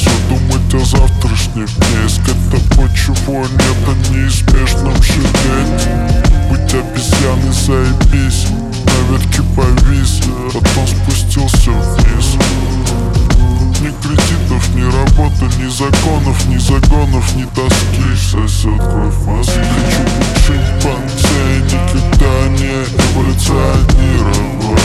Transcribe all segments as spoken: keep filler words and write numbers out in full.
все думать о завтрашнем дне, искать того, чего нет, о неизбежном жалеть. Быть обезьяной заебись, на ветке повис, потом спустился вниз. Ни кредитов, ни работы, ни законов, ни загонов, ни тоски. Сосет кровь мозги. Хочу быть шимпанзе, никогда не эволюционировать.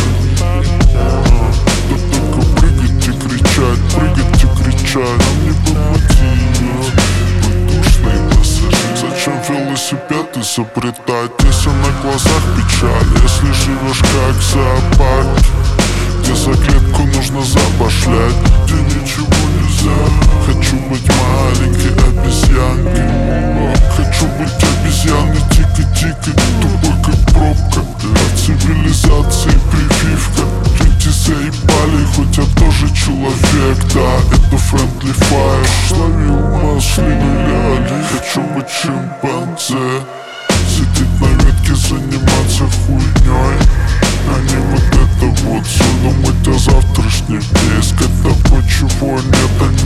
Да только прыгать и кричать, прыгать и кричать. Нам не по мотиву, быть душный пассажир. Зачем велосипед изобретать, если на глазах печаль? Если живешь как в зоопарке, где за клетку нужно забашлять, где ничего нельзя. Хочу быть маленькой обезьянкой. Хочу быть обезьяной тикой-тикой, тупой как пробка. От цивилизации прививка. Люди заебали, хоть я тоже человек. Да, это friendly fire. Словил маслину ляли. Хочу быть шимпанзе, сидеть на ветке, заниматься хуйней, а не вот это вот. Все думать о завтрашнем дне, искать того, чего нет, а